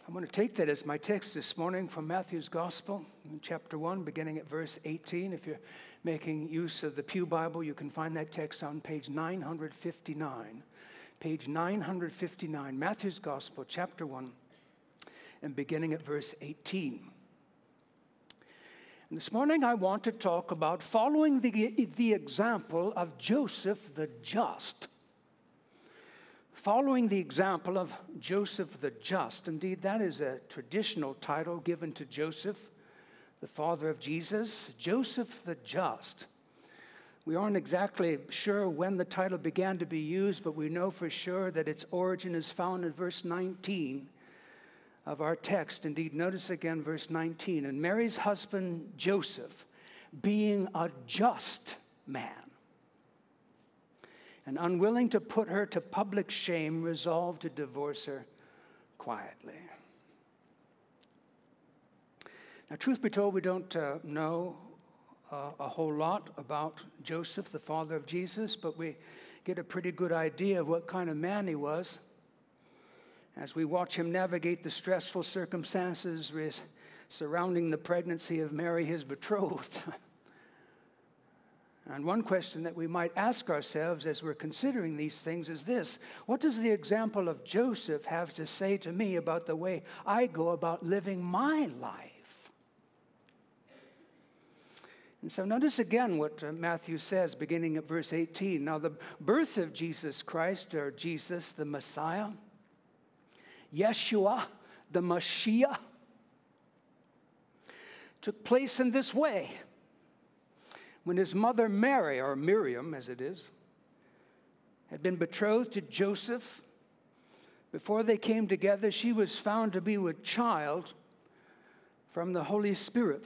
I'm going to take that as my text this morning from Matthew's Gospel, in chapter 1, beginning at verse 18. If you're making use of the Pew Bible, you can find that text on page 959. Page 959, Matthew's Gospel, chapter 1, and beginning at verse 18. And this morning I want to talk about following the example of Joseph the Just. Following the example of Joseph the Just. Indeed, that is a traditional title given to Joseph, the father of Jesus, Joseph the Just. We aren't exactly sure when the title began to be used, but we know for sure that its origin is found in verse 19 of our text. Indeed, notice again verse 19. And Mary's husband Joseph, being a just man, and unwilling to put her to public shame, resolved to divorce her quietly. Now, truth be told, we don't know a whole lot about Joseph, the father of Jesus, but we get a pretty good idea of what kind of man he was as we watch him navigate the stressful circumstances surrounding the pregnancy of Mary, his betrothed. And one question that we might ask ourselves as we're considering these things is this: what does the example of Joseph have to say to me about the way I go about living my life? And so notice again what Matthew says, beginning at verse 18. Now the birth of Jesus Christ, or Jesus the Messiah, Yeshua the Mashiach, took place in this way. When his mother Mary, or Miriam as it is, had been betrothed to Joseph, before they came together, she was found to be with child from the Holy Spirit.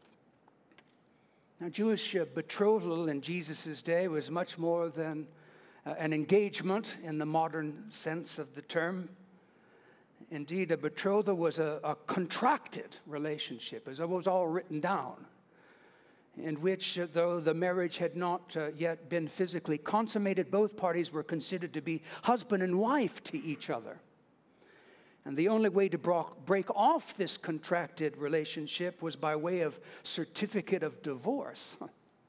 Now, Jewish betrothal in Jesus' day was much more than an engagement in the modern sense of the term. Indeed, a betrothal was a contracted relationship, as it was all written down, in which, though the marriage had not yet been physically consummated, both parties were considered to be husband and wife to each other. And the only way to break off this contracted relationship was by way of certificate of divorce.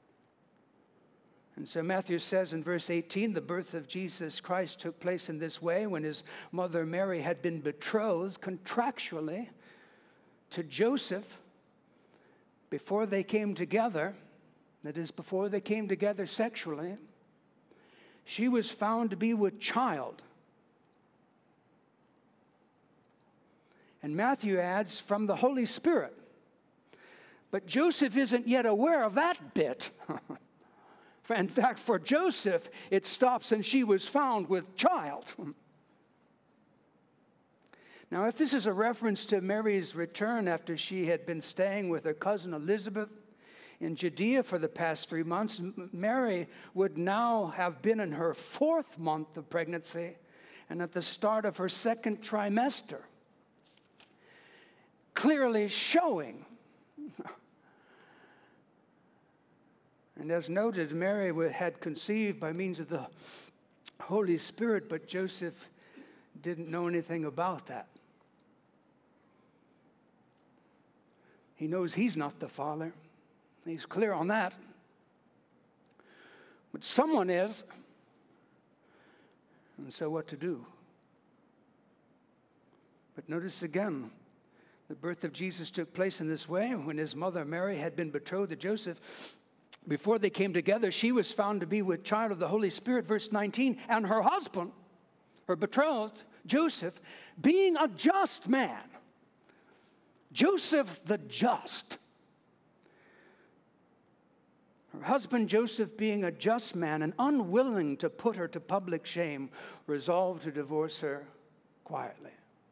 And so Matthew says in verse 18, the birth of Jesus Christ took place in this way when his mother Mary had been betrothed contractually to Joseph. Before they came together, that is, before they came together sexually, she was found to be with child. And Matthew adds, from the Holy Spirit. But Joseph isn't yet aware of that bit. In fact, for Joseph, it stops and she was found with child. Now, if this is a reference to Mary's return after she had been staying with her cousin Elizabeth in Judea for the past 3 months, Mary would now have been in her 4th month of pregnancy and at the start of her 2nd trimester, clearly showing. And as noted, Mary had conceived by means of the Holy Spirit, but Joseph didn't know anything about that. He knows he's not the father. He's clear on that. But someone is. And so what to do? But notice again, the birth of Jesus took place in this way. When his mother Mary had been betrothed to Joseph, before they came together, she was found to be with child of the Holy Spirit, verse 19, and her husband, her betrothed, Joseph, being a just man. Joseph the Just. Her husband Joseph, being a just man and unwilling to put her to public shame, resolved to divorce her quietly.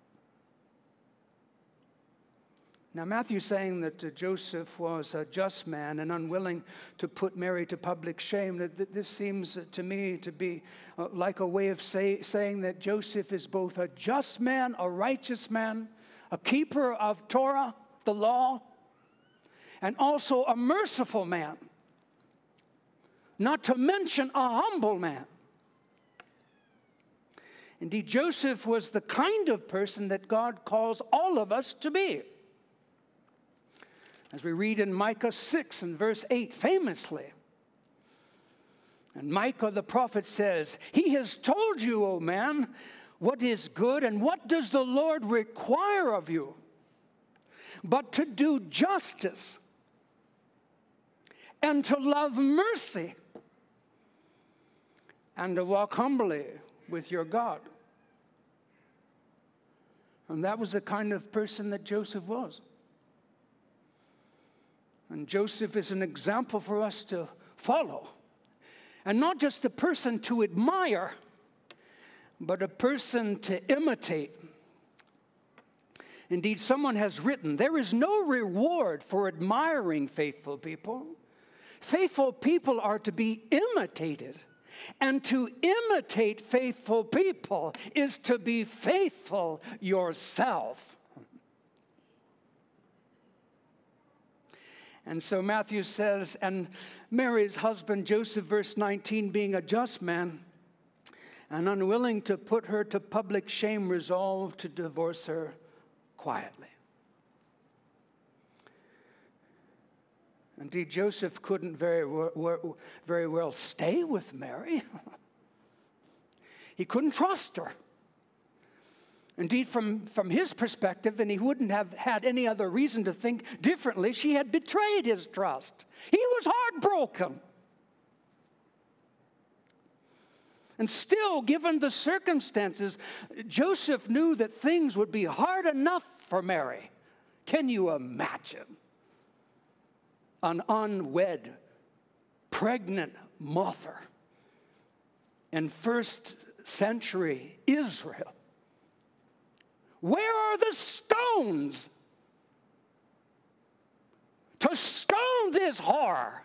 Now, Matthew's saying that Joseph was a just man and unwilling to put Mary to public shame. This seems to me to be like a way of saying that Joseph is both a just man, a righteous man, a keeper of Torah, the law, and also a merciful man, not to mention a humble man. Indeed, Joseph was the kind of person that God calls all of us to be. As we read in Micah 6 and verse 8 famously. And Micah the prophet says, "He has told you, O man, what is good, and what does the Lord require of you? But to do justice and to love mercy and to walk humbly with your God." And that was the kind of person that Joseph was. And Joseph is an example for us to follow. And not just a person to admire, but a person to imitate. Indeed, someone has written, there is no reward for admiring faithful people. Faithful people are to be imitated. And to imitate faithful people is to be faithful yourself. And so Matthew says, and Mary's husband Joseph, verse 19, being a just man and unwilling to put her to public shame, resolved to divorce her quietly. Indeed, Joseph couldn't very well stay with Mary. He couldn't trust her. Indeed, from his perspective, and he wouldn't have had any other reason to think differently, she had betrayed his trust. He was heartbroken. And still, given the circumstances, Joseph knew that things would be hard enough for Mary. Can you imagine an unwed, pregnant mother in first century Israel? Where are the stones to stone this whore?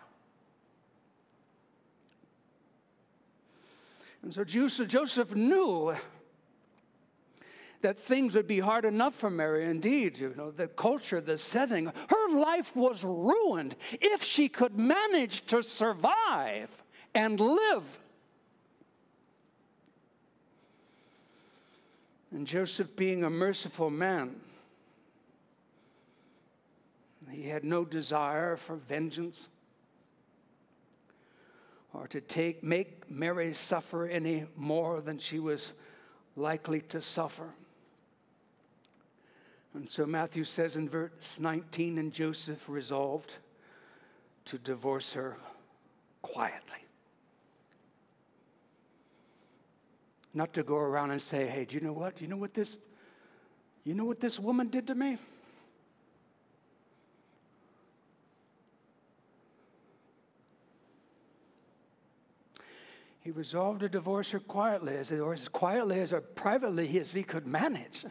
And so Joseph knew that things would be hard enough for Mary. Indeed, the culture, the setting, her life was ruined if she could manage to survive and live. And Joseph, being a merciful man, he had no desire for vengeance or to make Mary suffer any more than she was likely to suffer. And so Matthew says in verse 19, and Joseph resolved to divorce her quietly. Not to go around and say, hey, do you know what? You know what this woman did to me? He resolved to divorce her quietly, or as quietly as or privately as he could manage.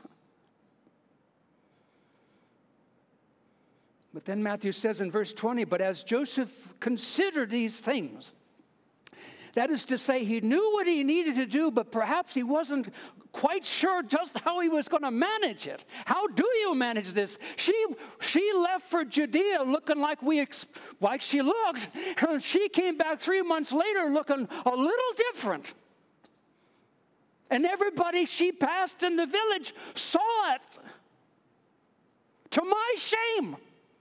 But then Matthew says in verse 20, but as Joseph considered these things, that is to say, he knew what he needed to do, but perhaps he wasn't quite sure just how he was going to manage it. How do you manage this? She left for Judea looking like she looked, and she came back 3 months later looking a little different. And everybody she passed in the village saw it. To my shame.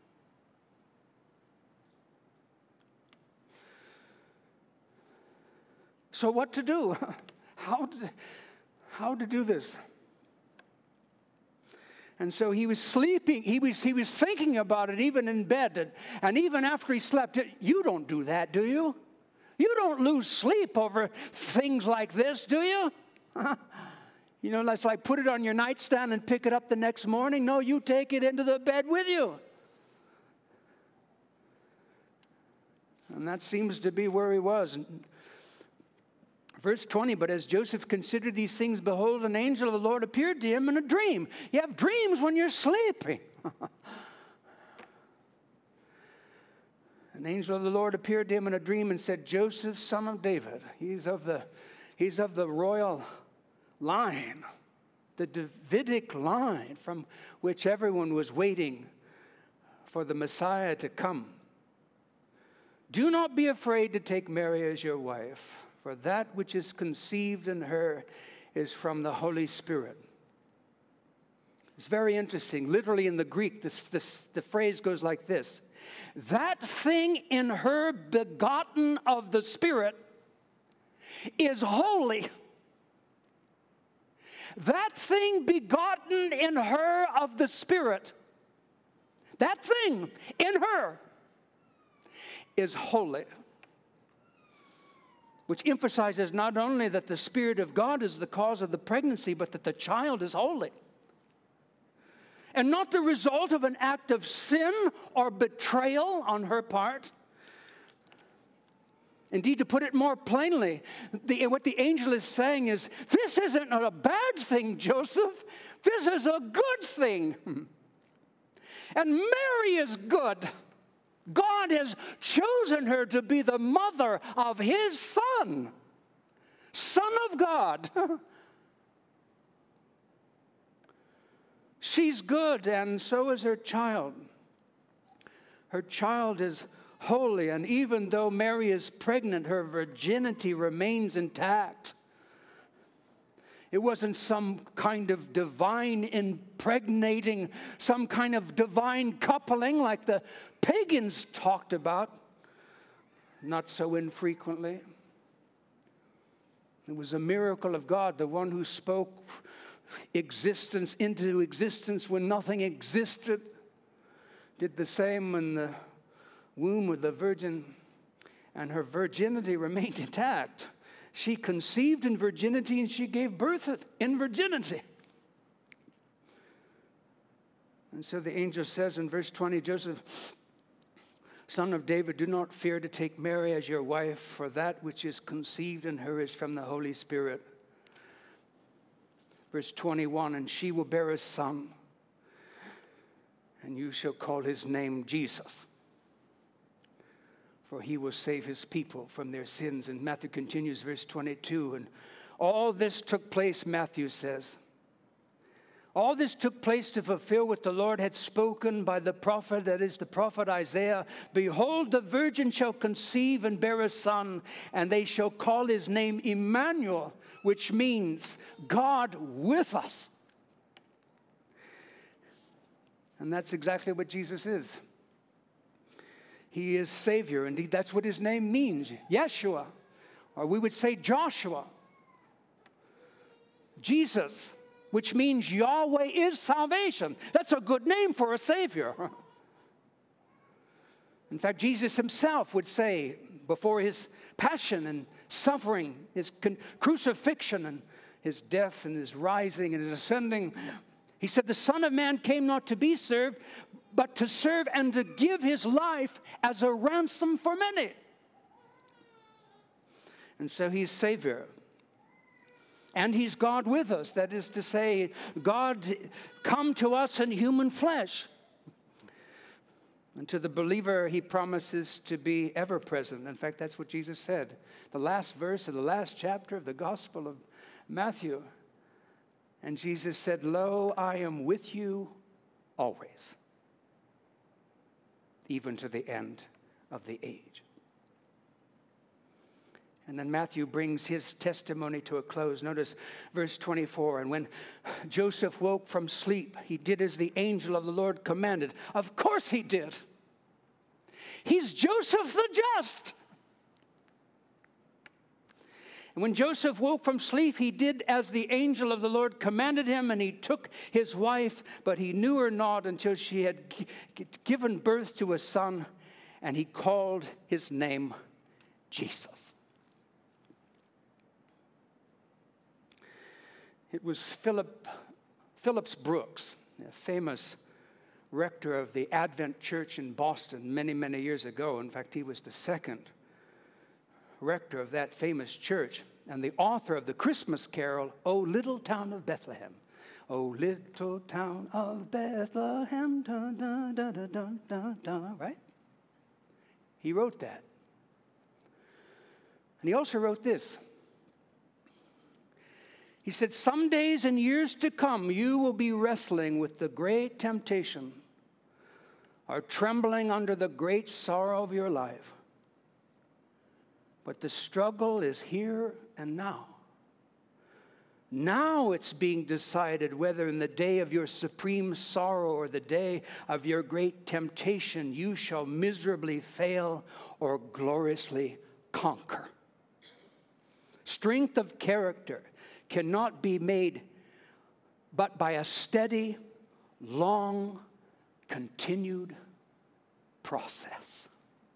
So what to do? How to do this? And so he was sleeping. He was thinking about it even in bed. And even after he slept, you don't do that, do you? You don't lose sleep over things like this, do you? It's like put it on your nightstand and pick it up the next morning. No, you take it into the bed with you. And that seems to be where he was. Verse 20, but as Joseph considered these things, behold, an angel of the Lord appeared to him in a dream. You have dreams when you're sleeping. An angel of the Lord appeared to him in a dream and said, Joseph, son of David, he's of the royal line, the Davidic line from which everyone was waiting for the Messiah to come. Do not be afraid to take Mary as your wife, for that which is conceived in her is from the Holy Spirit. It's very interesting. Literally in the Greek, the phrase goes like this: that thing in her begotten of the Spirit is holy. That thing begotten in her of the Spirit, that thing in her is holy. Which emphasizes not only that the Spirit of God is the cause of the pregnancy, but that the child is holy. And not the result of an act of sin or betrayal on her part. Indeed, to put it more plainly, what the angel is saying is, this isn't a bad thing, Joseph. This is a good thing. And Mary is good. God has chosen her to be the mother of his Son, Son of God. She's good, and so is her child. Her child is holy, and even though Mary is pregnant, her virginity remains intact. It wasn't some kind of divine impregnating, some kind of divine coupling like the pagans talked about, not so infrequently. It was a miracle of God, the one who spoke existence into existence when nothing existed, did the same in the womb of the Virgin, and her virginity remained intact. She conceived in virginity and she gave birth in virginity. And so the angel says in verse 20, Joseph, son of David, do not fear to take Mary as your wife, for that which is conceived in her is from the Holy Spirit. Verse 21, and she will bear a son, and you shall call his name Jesus, for he will save his people from their sins. And Matthew continues, verse 22, and all this took place, Matthew says, all this took place to fulfill what the Lord had spoken by the prophet, that is the prophet Isaiah. Behold, the virgin shall conceive and bear a son, and they shall call his name Emmanuel, which means God with us. And that's exactly what Jesus is. He is Savior. Indeed, that's what his name means, Yeshua, or we would say Joshua. Jesus, which means Yahweh is salvation. That's a good name for a Savior. In fact, Jesus himself would say before his passion and suffering, his crucifixion and his death and his rising and his ascending, he said, the Son of Man came not to be served, but to serve and to give his life as a ransom for many. And so he's Savior. And he's God with us. That is to say, God come to us in human flesh. And to the believer, he promises to be ever present. In fact, that's what Jesus said. The last verse of the last chapter of the Gospel of Matthew. And Jesus said, lo, I am with you always, even to the end of the age. And then Matthew brings his testimony to a close. Notice verse 24. And when Joseph woke from sleep, he did as the angel of the Lord commanded. Of course he did. He's Joseph the just. And when Joseph woke from sleep, he did as the angel of the Lord commanded him, and he took his wife, but he knew her not until she had given birth to a son, and he called his name Jesus. It was Phillips Brooks, a famous rector of the Advent Church in Boston many, many years ago. In fact, he was the second rector of that famous church and the author of the Christmas carol, O Little Town of Bethlehem. O little town of Bethlehem, dun, dun, dun, dun, dun, dun, dun, right? He wrote that. And he also wrote this. He said, some days and years to come, you will be wrestling with the great temptation or trembling under the great sorrow of your life. But the struggle is here and now. Now it's being decided whether in the day of your supreme sorrow or the day of your great temptation you shall miserably fail or gloriously conquer. Strength of character cannot be made but by a steady, long, continued process.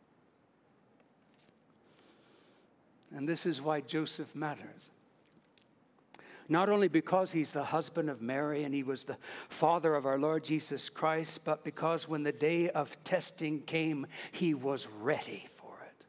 And this is why Joseph matters. Not only because he's the husband of Mary and he was the father of our Lord Jesus Christ, but because when the day of testing came, he was ready for it.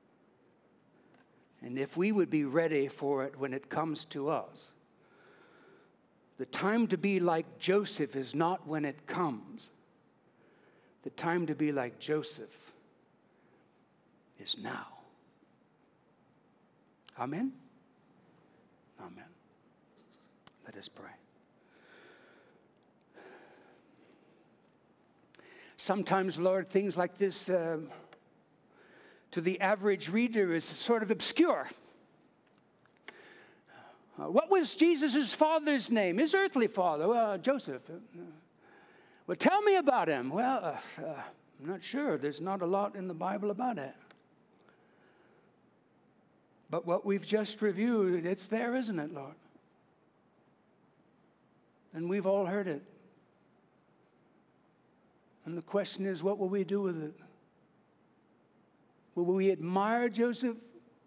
And if we would be ready for it when it comes to us, the time to be like Joseph is not when it comes. The time to be like Joseph is now. Amen? Amen. Let us pray. Sometimes, Lord, things like this to the average reader is sort of obscure. What was Jesus' father's name? His earthly father? Well, Joseph. Well, tell me about him. Well, I'm not sure. There's not a lot in the Bible about it. But what we've just reviewed, it's there, isn't it, Lord? And we've all heard it. And the question is, what will we do with it? Will we admire Joseph?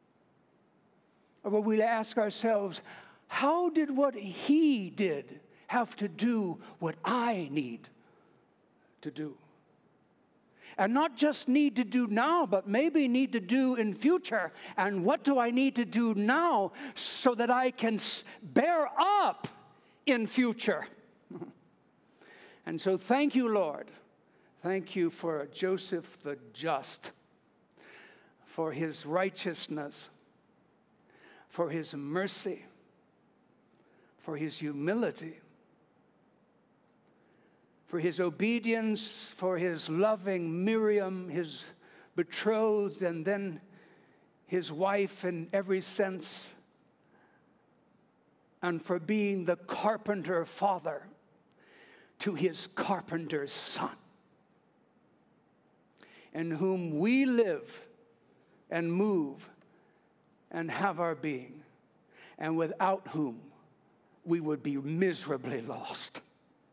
Or will we ask ourselves, how did what he did have to do what I need to do? And not just need to do now, but maybe need to do in future. And what do I need to do now so that I can bear up in future? And so thank you, Lord. Thank you for Joseph the just, for his righteousness, for his mercy, for his humility, for his obedience, for his loving Miriam, his betrothed, and then his wife in every sense, and for being the carpenter father to his carpenter's son, in whom we live and move and have our being, and without whom we would be miserably lost.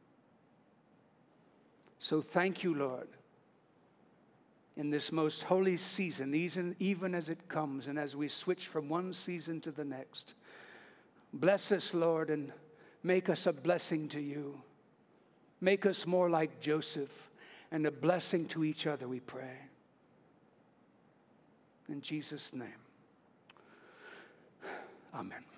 So thank you, Lord, in this most holy season, even as it comes and as we switch from one season to the next. Bless us, Lord, and make us a blessing to you. Make us more like Joseph and a blessing to each other, we pray. In Jesus' name, amen.